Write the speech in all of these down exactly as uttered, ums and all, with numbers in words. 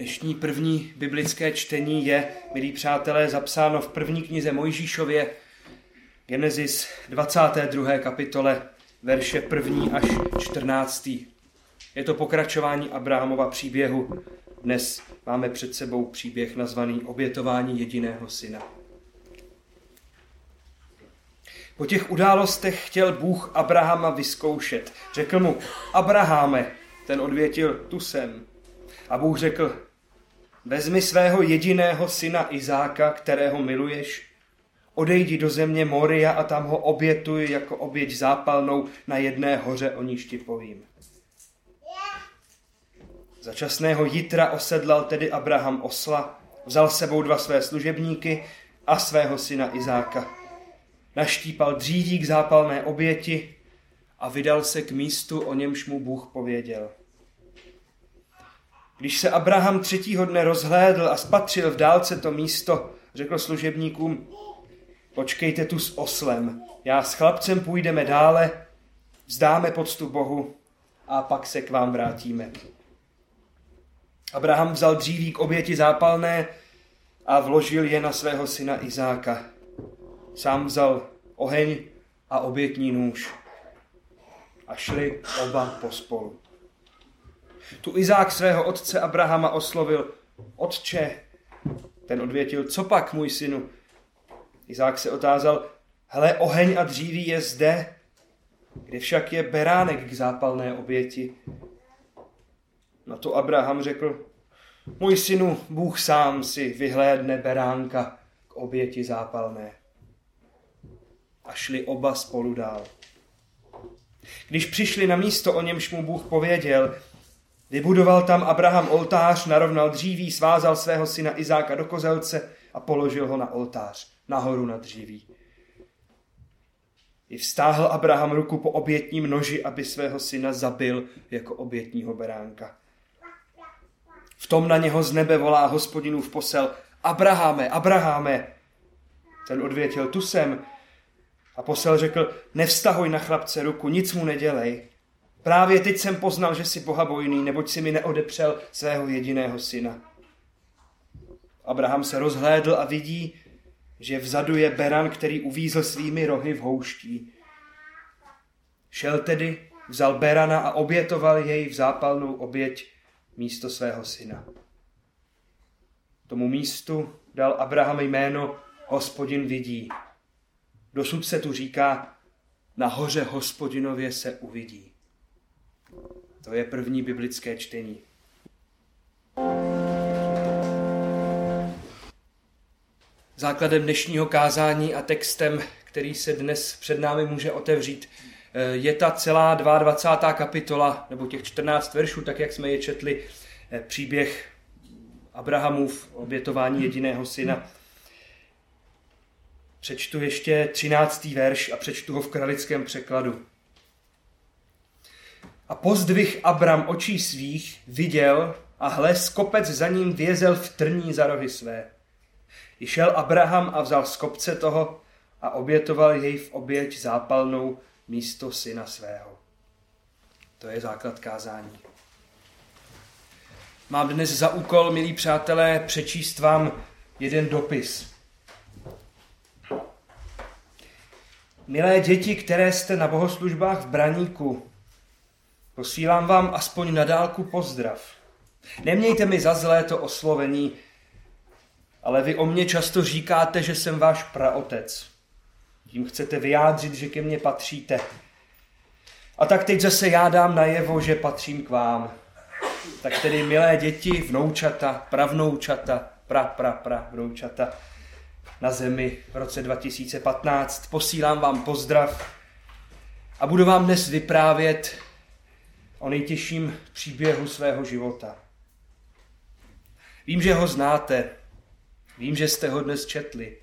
Dnešní první biblické čtení je, milí přátelé, zapsáno v první knize Mojžíšově, Genesis dvacáté druhé kapitole, verše první až čtrnáctý. Je to pokračování Abrahamova příběhu. Dnes máme před sebou příběh nazvaný Obětování jediného syna. Po těch událostech chtěl Bůh Abrahama vyzkoušet. Řekl mu: Abraháme, ten odvětil: tu jsem. A Bůh řekl: vezmi svého jediného syna Izáka, kterého miluješ, odejdi do země Moria a tam ho obětuj jako oběť zápalnou na jedné hoře, o níž ti povím. Za časného jitra osedlal tedy Abraham osla, vzal s sebou dva své služebníky a svého syna Izáka. Naštípal dříví k zápalné oběti a vydal se k místu, o němž mu Bůh pověděl. Když se Abraham třetího dne rozhlédl a spatřil v dálce to místo, řekl služebníkům: počkejte tu s oslem, já s chlapcem půjdeme dále, vzdáme poctu Bohu a pak se k vám vrátíme. Abraham vzal dříví k oběti zápalné a vložil je na svého syna Izáka. Sám vzal oheň a obětní nůž a šli oba pospolu. Tu Izák svého otce Abrahama oslovil: otče. Ten odvětil: co pak, můj synu? Izák se otázal: hele, oheň a dříví je zde, kde však je beránek k zápalné oběti? Na to Abraham řekl: můj synu, Bůh sám si vyhlédne beránka k oběti zápalné. A šli oba spolu dál. Když přišli na místo, o němž mu Bůh pověděl, vybudoval tam Abraham oltář, narovnal dříví, svázal svého syna Izáka do kozelce a položil ho na oltář, nahoru na dříví. I vztáhl Abraham ruku po obětním noži, aby svého syna zabil jako obětního beránka. V tom na něho z nebe volá Hospodinův posel: Abraháme, Abraháme. Ten odvětil: tu jsem. A posel řekl: nevztahuj na chlapce ruku, nic mu nedělej. Právě teď jsem poznal, že jsi bohabojný, neboť si mi neodepřel svého jediného syna. Abraham se rozhlédl a vidí, že vzadu je beran, který uvízl svými rohy v houští. Šel tedy, vzal berana a obětoval jej v zápalnou oběť místo svého syna. Tomu místu dal Abraham jméno Hospodin vidí. Dosud se tu říká: na hoře Hospodinově se uvidí. To je první biblické čtení. Základem dnešního kázání a textem, který se dnes před námi může otevřít, je ta celá dvacátá druhá kapitola, nebo těch čtrnáct veršů, tak jak jsme je četli, příběh Abrahamův obětování jediného syna. Přečtu ještě třináctý verš a přečtu ho v kralickém překladu. A pozdvih Abram očí svých, viděl a hle, skopec za ním vězel v trní za rohy své. I šel Abraham a vzal z kopce toho a obětoval jej v oběť zápalnou místo syna svého. To je základ kázání. Mám dnes za úkol, milí přátelé, přečíst vám jeden dopis. Milé děti, které jste na bohoslužbách v Braníku, posílám vám aspoň na dálku pozdrav. Nemějte mi za zlé to oslovení, ale vy o mně často říkáte, že jsem váš praotec. Tím chcete vyjádřit, že ke mně patříte. A tak teď zase já dám najevo, že patřím k vám. Tak tedy, milé děti, vnoučata, pravnoučata, pra, pra, pra, vnoučata na zemi v roce dva tisíce patnáct, posílám vám pozdrav a budu vám dnes vyprávět o nejtěžším příběhu svého života. Vím, že ho znáte, vím, že jste ho dnes četli.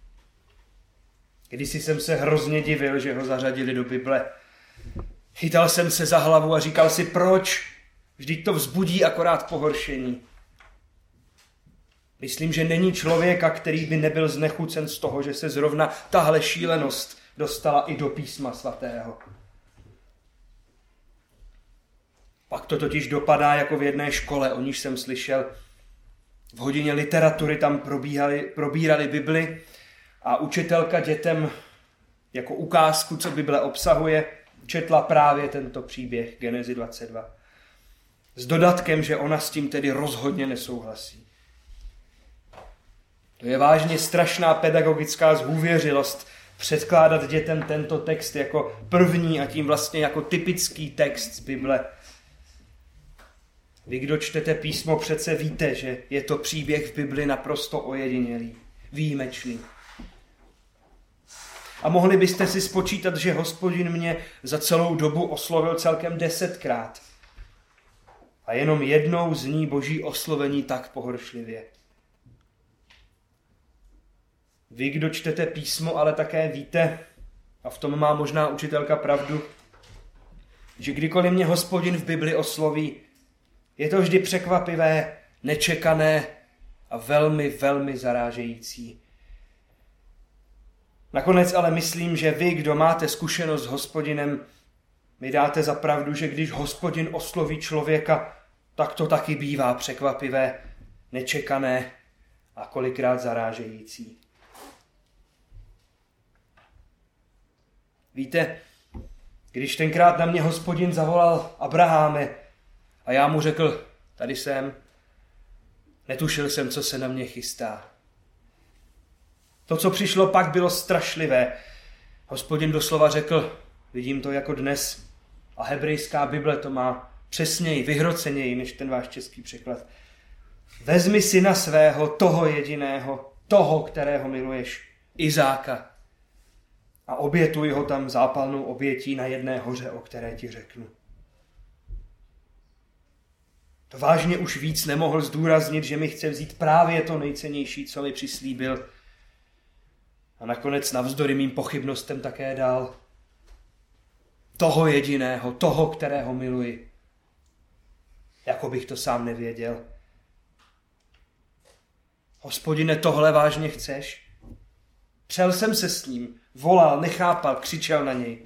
Kdysi jsem se hrozně divil, že ho zařadili do Bible. Chytal jsem se za hlavu a říkal si: proč? Vždyť to vzbudí akorát pohoršení. Myslím, že není člověka, který by nebyl znechucen z toho, že se zrovna tahle šílenost dostala i do písma svatého. Pak to totiž dopadá jako v jedné škole, o níž jsem slyšel. V hodině literatury tam probíhali, probírali Bibli a učitelka dětem jako ukázku, co Bible obsahuje, četla právě tento příběh Genezy dvacet dva. S dodatkem, že ona s tím tedy rozhodně nesouhlasí. To je vážně strašná pedagogická zhůvěřilost předkládat dětem tento text jako první a tím vlastně jako typický text z Bible. Vy, kdo čtete písmo, přece víte, že je to příběh v Bibli naprosto ojedinělý, výjimečný. A mohli byste si spočítat, že Hospodin mě za celou dobu oslovil celkem desetkrát. A jenom jednou zní Boží oslovení tak pohoršlivě. Vy, kdo čtete písmo, ale také víte, a v tom má možná učitelka pravdu, že kdykoliv mě Hospodin v Bibli osloví, je to vždy překvapivé, nečekané a velmi, velmi zarážející. Nakonec ale myslím, že vy, kdo máte zkušenost s Hospodinem, mi dáte za pravdu, že když Hospodin osloví člověka, tak to taky bývá překvapivé, nečekané a kolikrát zarážející. Víte, když tenkrát na mě Hospodin zavolal Abraháme a já mu řekl, tady jsem, netušil jsem, co se na mě chystá. To, co přišlo pak, bylo strašlivé. Hospodin doslova řekl, vidím to jako dnes, a hebrejská Bible to má přesněji, vyhroceněji, než ten váš český překlad. Vezmi syna svého, toho jediného, toho, kterého miluješ, Izáka, a obětuj ho tam zápalnou obětí na jedné hoře, o které ti řeknu. To vážně už víc nemohl zdůraznit, že mi chce vzít právě to nejcennější, co mi přislíbil. A nakonec navzdory mým pochybnostem také dal toho jediného, toho, kterého miluji. Jako bych to sám nevěděl. Hospodine, tohle vážně chceš? Přel jsem se s ním, volal, nechápal, křičel na něj.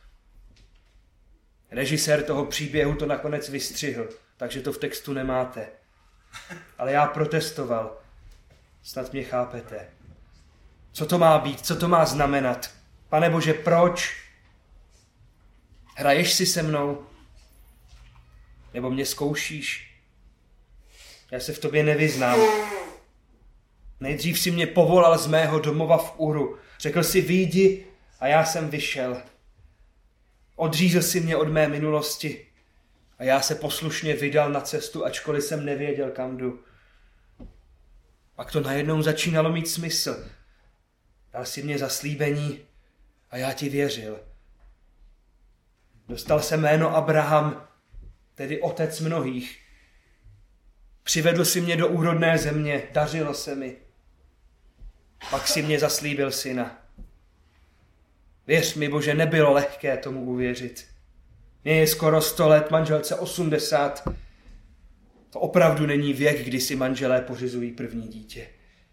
Režisér toho příběhu to nakonec vystřihl, takže to v textu nemáte. Ale já protestoval. Snad mě chápete. Co to má být? Co to má znamenat? Pane Bože, proč? Hraješ si se mnou? Nebo mě zkoušíš? Já se v tobě nevyznám. Nejdřív si mě povolal z mého domova v Uru. Řekl si, vyjdi, a já jsem vyšel. Odřízl si mě od mé minulosti a já se poslušně vydal na cestu, ačkoliv jsem nevěděl, kam jdu. Pak to najednou začínalo mít smysl. Dal si mě zaslíbení a já ti věřil. Dostal se jméno Abraham, tedy otec mnohých. Přivedl si mě do úrodné země, dařilo se mi. Pak si mě zaslíbil syna. Věř mi, Bože, nebylo lehké tomu uvěřit. Mně je skoro sto let, manželce osmdesát. To opravdu není věk, kdy si manželé pořizují první dítě.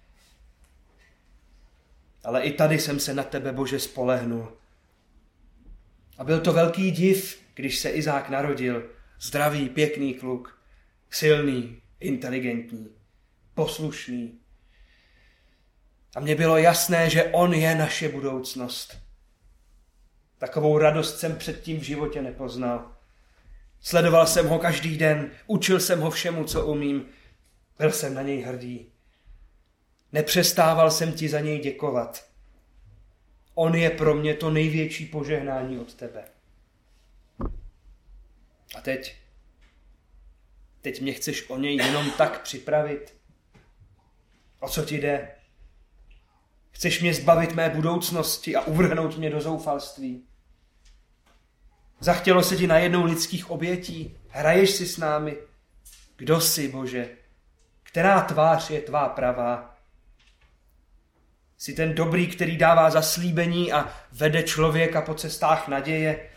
Ale i tady jsem se na tebe, Bože, spolehnul. A byl to velký div, když se Izák narodil. Zdravý, pěkný kluk. Silný, inteligentní, poslušný. A mně bylo jasné, že on je naše budoucnost. Takovou radost jsem předtím v životě nepoznal. Sledoval jsem ho každý den, učil jsem ho všemu, co umím. Byl jsem na něj hrdý. Nepřestával jsem ti za něj děkovat. On je pro mě to největší požehnání od tebe. A teď? Teď mě chceš o něj jenom tak připravit? O co ti jde? Chceš mě zbavit mé budoucnosti a uvrhnout mě do zoufalství? Zachtělo se ti najednou lidských obětí? Hraješ si s námi? Kdo jsi, Bože? Která tvář je tvá pravá? Jsi ten dobrý, který dává zaslíbení a vede člověka po cestách naděje?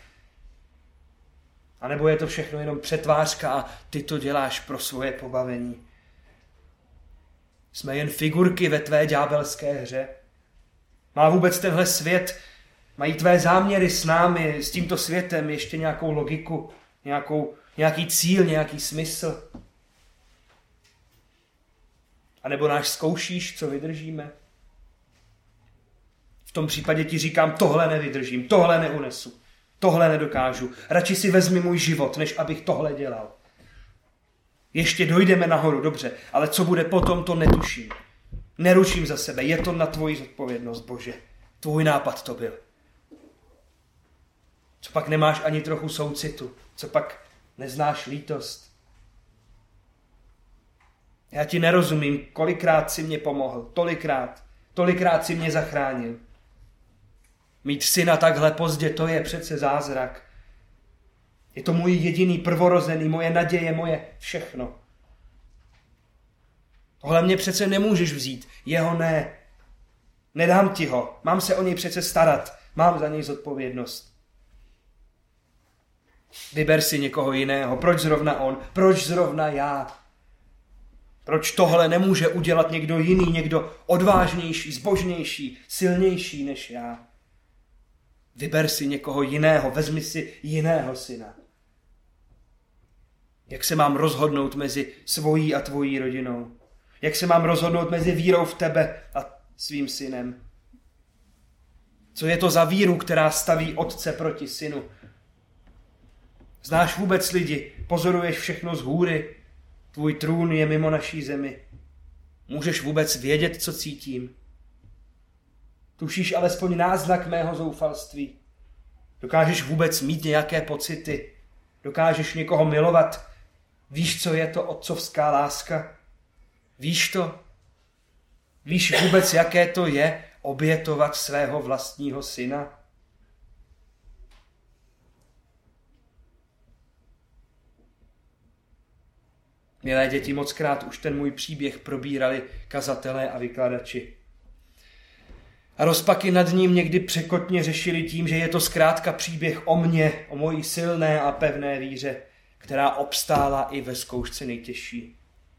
A nebo je to všechno jenom přetvářka a ty to děláš pro svoje pobavení? Jsme jen figurky ve tvé ďábelské hře? Má vůbec tenhle svět, mají tvé záměry s námi, s tímto světem ještě nějakou logiku, nějakou, nějaký cíl, nějaký smysl? A nebo náš zkoušíš, co vydržíme? V tom případě ti říkám, tohle nevydržím, tohle neunesu, tohle nedokážu. Radši si vezmi můj život, než abych tohle dělal. Ještě dojdeme nahoru, dobře, ale co bude potom, to netuším. Neruším za sebe, je to na tvoji zodpovědnost, Bože. Tvůj nápad to byl. Co pak nemáš ani trochu soucitu? Co pak neznáš lítost? Já ti nerozumím, kolikrát jsi mě pomohl, tolikrát, tolikrát jsi mě zachránil. Mít syna takhle pozdě, to je přece zázrak. Je to můj jediný prvorozený, moje naděje, moje všechno. Tohle mě přece nemůžeš vzít, jeho ne. Nedám ti ho, mám se o něj přece starat, mám za něj zodpovědnost. Vyber si někoho jiného, proč zrovna on, proč zrovna já? Proč tohle nemůže udělat někdo jiný, někdo odvážnější, zbožnější, silnější než já? Vyber si někoho jiného, vezmi si jiného syna. Jak se mám rozhodnout mezi svojí a tvojí rodinou? Jak se mám rozhodnout mezi vírou v tebe a svým synem? Co je to za víru, která staví otce proti synu? Znáš vůbec lidi, pozoruješ všechno z hůry, tvůj trůn je mimo naší zemi. Můžeš vůbec vědět, co cítím? Tušíš alespoň náznak mého zoufalství? Dokážeš vůbec mít nějaké pocity? Dokážeš někoho milovat? Víš, co je to otcovská láska? Víš to? Víš vůbec, jaké to je obětovat svého vlastního syna? Milé děti, mockrát už ten můj příběh probírali kazatelé a vykladači. A rozpaky nad ním někdy překotně řešili tím, že je to zkrátka příběh o mně, o mojí silné a pevné víře, která obstála i ve zkoušce nejtěžší.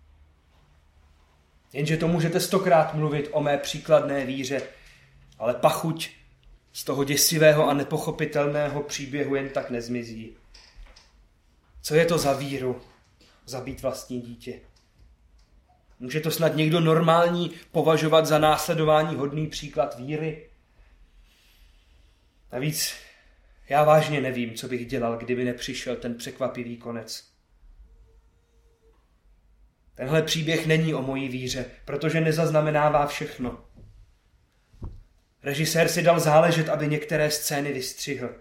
Jenže to můžete stokrát mluvit o mé příkladné víře, ale pachuť z toho děsivého a nepochopitelného příběhu jen tak nezmizí. Co je to za víru? Zabít vlastní dítě. Může to snad někdo normální považovat za následování hodný příklad víry? Navíc já vážně nevím, co bych dělal, kdyby nepřišel ten překvapivý konec. Tenhle příběh není o mojí víře, protože nezaznamenává všechno. Režisér si dal záležet, aby některé scény vystřihl.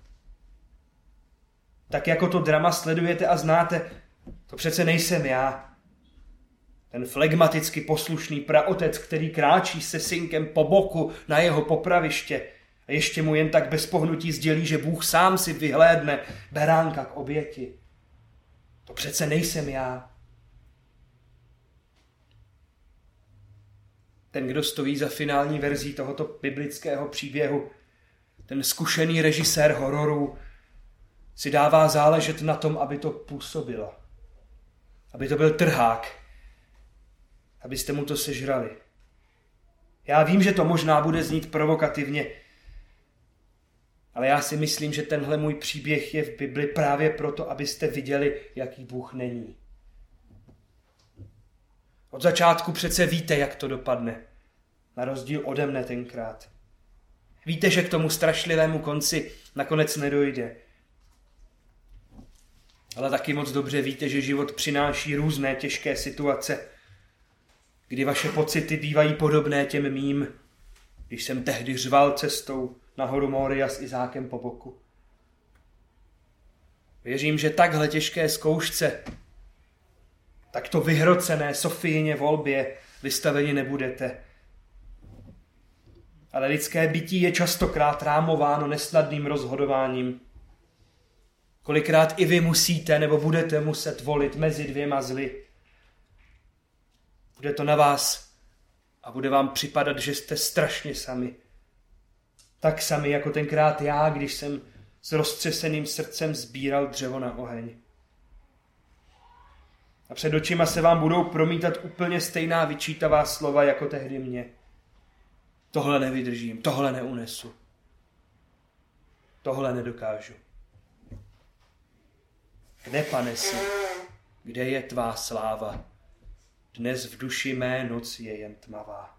Tak jako to drama sledujete a znáte, to přece nejsem já. Ten flegmaticky poslušný praotec, který kráčí se synkem po boku na jeho popraviště a ještě mu jen tak bez pohnutí sdělí, že Bůh sám si vyhlédne beránka k oběti. To přece nejsem já. Ten, kdo stojí za finální verzí tohoto biblického příběhu, ten zkušený režisér hororů, si dává záležet na tom, aby to působilo. Aby to byl trhák. Abyste mu to sežrali. Já vím, že to možná bude znít provokativně, ale já si myslím, že tenhle můj příběh je v Bibli právě proto, abyste viděli, jaký Bůh není. Od začátku přece víte, jak to dopadne. Na rozdíl ode mne tenkrát. Víte, že k tomu strašlivému konci nakonec nedojde. Ale taky moc dobře víte, že život přináší různé těžké situace, kdy vaše pocity bývají podobné těm mým, když jsem tehdy řval cestou nahoru Moria s Izákem po boku. Věřím, že takhle těžké zkoušce, takto vyhrocené Sofijně volbě vystaveni nebudete. Ale lidské bytí je častokrát rámováno nesnadným rozhodováním. Kolikrát i vy musíte nebo budete muset volit mezi dvěma zly. Bude to na vás a bude vám připadat, že jste strašně sami. Tak sami jako tenkrát já, když jsem s roztřeseným srdcem sbíral dřevo na oheň. A před očima se vám budou promítat úplně stejná vyčítavá slova jako tehdy mě. Tohle nevydržím, tohle neunesu. Tohle nedokážu. Kde, Pane, jsi? Kde je tvá sláva? dnes v duši mé noc je jen tmavá.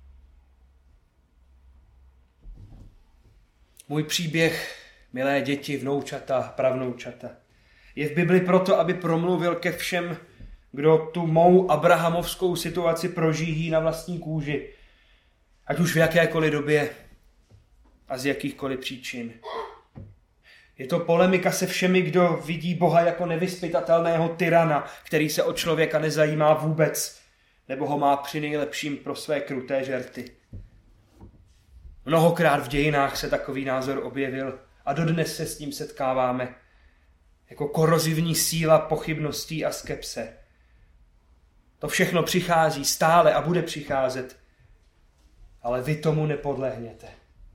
Můj příběh, milé děti, vnoučata, pravnoučata, je v Bibli proto, aby promluvil ke všem, kdo tu mou abrahamovskou situaci prožijí na vlastní kůži, ať už v jakékoliv době a z jakýchkoliv příčin. Je to polemika se všemi, kdo vidí Boha jako nevyzpytatelného tyrana, který se o člověka nezajímá vůbec, nebo ho má při nejlepším pro své kruté žerty. Mnohokrát v dějinách se takový názor objevil a dodnes se s tím setkáváme jako korozivní síla pochybností a skepse. To všechno přichází stále a bude přicházet, ale vy tomu nepodlehněte.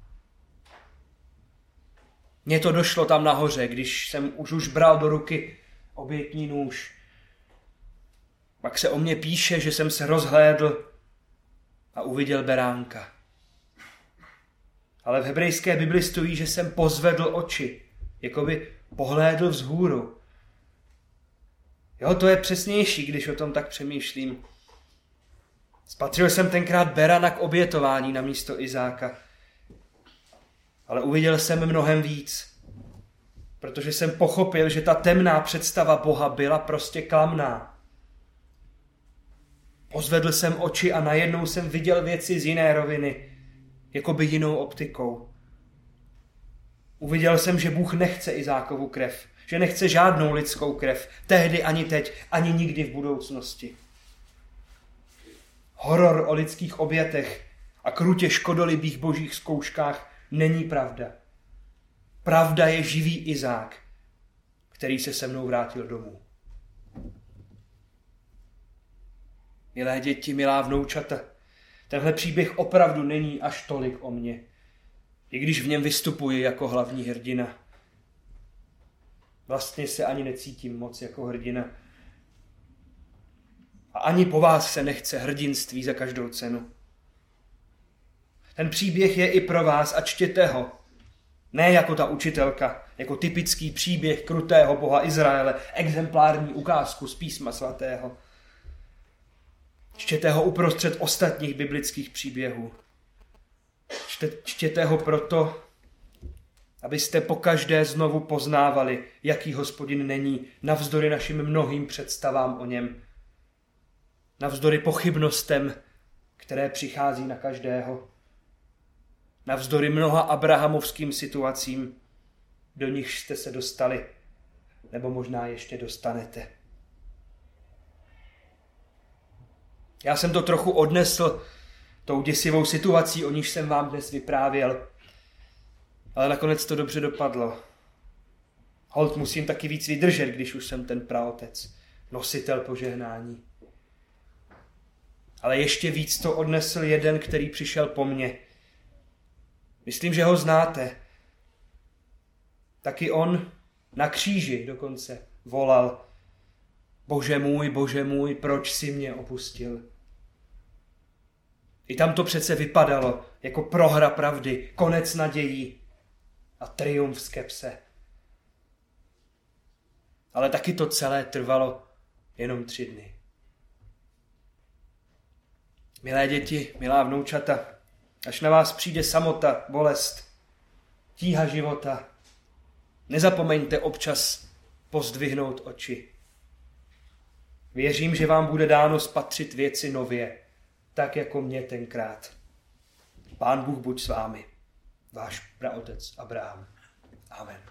Mně to došlo tam nahoře, když jsem už už bral do ruky obětní nůž. Pak se o mě píše, že jsem se rozhlédl a uviděl beránka. Ale v hebrejské Bibli stojí, že jsem pozvedl oči, jako by pohlédl vzhůru. Jo, to je přesnější, když o tom tak přemýšlím. Spatřil jsem tenkrát berana k obětování na místo Izáka. Ale uviděl jsem mnohem víc, protože jsem pochopil, že ta temná představa Boha byla prostě klamná. Pozvedl jsem oči a najednou jsem viděl věci z jiné roviny, jakoby jinou optikou. Uviděl jsem, že Bůh nechce Izákovu krev, že nechce žádnou lidskou krev, tehdy ani teď, ani nikdy v budoucnosti. Horor o lidských obětech a krutě škodolibých božích zkouškách není pravda. Pravda je živý Izák, který se se mnou vrátil domů. Milé děti, milá vnoučata, tenhle příběh opravdu není až tolik o mně, i když v něm vystupuji jako hlavní hrdina. Vlastně se ani necítím moc jako hrdina. A ani po vás se nechce hrdinství za každou cenu. Ten příběh je i pro vás a čtěte ho. Ne jako ta učitelka, jako typický příběh krutého boha Izraele, exemplární ukázku z písma svatého. Čtěte ho uprostřed ostatních biblických příběhů. Čte, čtěte ho proto, abyste pokaždé znovu poznávali, jaký Hospodin není, navzdory našim mnohým představám o něm. Navzdory pochybnostem, které přichází na každého. Navzdory mnoha abrahamovským situacím, do nich jste se dostali, nebo možná ještě dostanete. Já jsem to trochu odnesl tou děsivou situací, o níž jsem vám dnes vyprávěl, ale nakonec to dobře dopadlo. Holt musím taky víc vydržet, když už jsem ten praotec, nositel požehnání. Ale ještě víc to odnesl jeden, který přišel po mně. Myslím, že ho znáte. Taky on na kříži dokonce volal: Bože můj, Bože můj, proč jsi mě opustil? I tam to přece vypadalo jako prohra pravdy, konec nadějí a triumf skepse. Ale taky to celé trvalo jenom tři dny. Milé děti, milá vnoučata, až na vás přijde samota, bolest, tíha života, nezapomeňte občas pozdvihnout oči. Věřím, že vám bude dáno spatřit věci nově, tak jako mě tenkrát. Pán Bůh buď s vámi, váš praotec Abraham. Amen.